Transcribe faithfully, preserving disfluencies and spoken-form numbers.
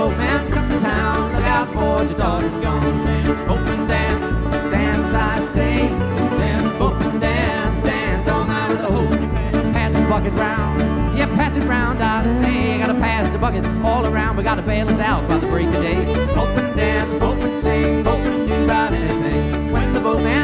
boatman come to town, look out for your daughter's gone. Dance, boatman, dance, dance, I say. Dance, boatman, dance, dance all night with the whole new band. Pass the bucket round, yeah, pass it round, I say. Gotta pass the bucket all around, we gotta bail us out by the break of day. Boatman dance, boatman sing, boatman do about anything. When the boatman